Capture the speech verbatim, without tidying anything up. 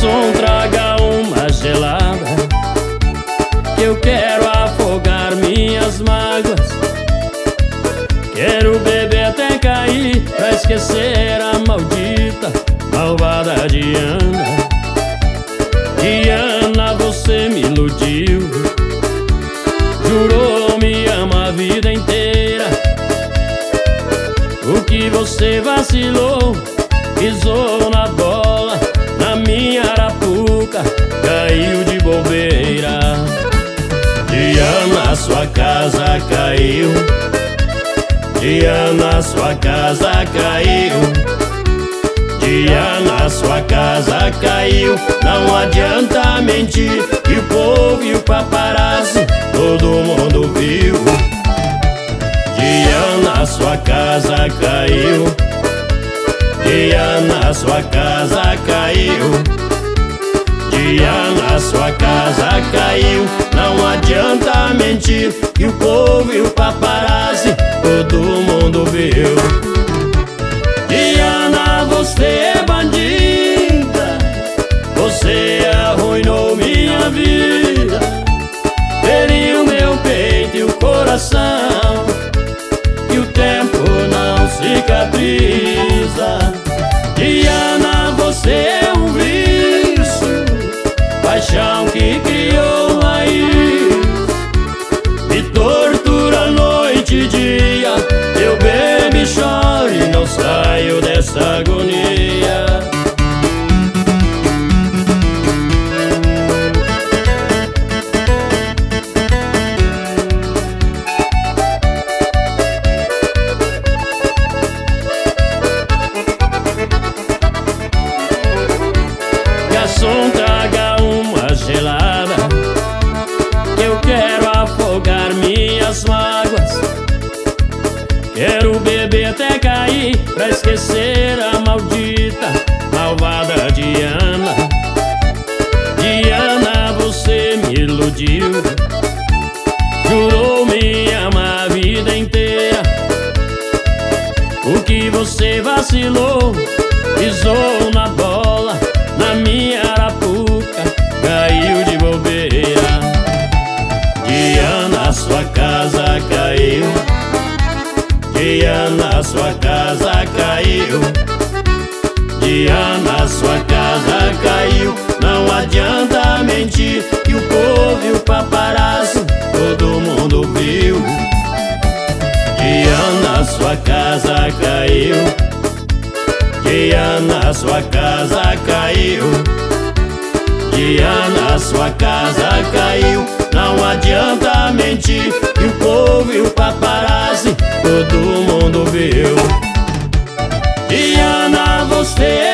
Garçom, traga uma gelada, que eu quero afogar minhas mágoas. Quero beber até cair, pra esquecer a maldita, malvada Diana. Diana, você me iludiu, jurou me ama a vida inteira. O que você vacilou, pisou na bola, na minha arapuca, caiu de bobeira. Diana, sua casa caiu, Diana, sua casa caiu, Diana, sua casa caiu. Não adianta mentir, que o povo e o paparazzi todo mundo viu. Diana, sua casa caiu, Diana, sua casa caiu, Diana, sua casa caiu. Não adianta mentir, que o povo e o paparazzi todo mundo viu. Diana, você é bandida, você arruinou minha vida, feriu meu peito e o coração, e o tempo não cicatriza. Diana, você é um vício, paixão que criou raiz, me tortura noite e dia. Eu bebo e choro e não saio dessa agonia. Garçom, traga uma gelada, que eu quero afogar minhas mágoas. Quero beber até cair, pra esquecer a maldita, malvada Diana. Diana, você me iludiu, jurou me amar a vida inteira. O que você vacilou, pisou na bola, na minha arapuca, caiu de bobeira. Diana, sua casa caiu, Diana, sua casa caiu, Diana, sua casa caiu. Não adianta mentir, que o povo e o paparazzi todo mundo viu. Diana, sua casa caiu, Diana, sua casa caiu, Diana, sua casa caiu. Não adianta mentir, que o povo e o paparazzi todo mundo viu. Diana, você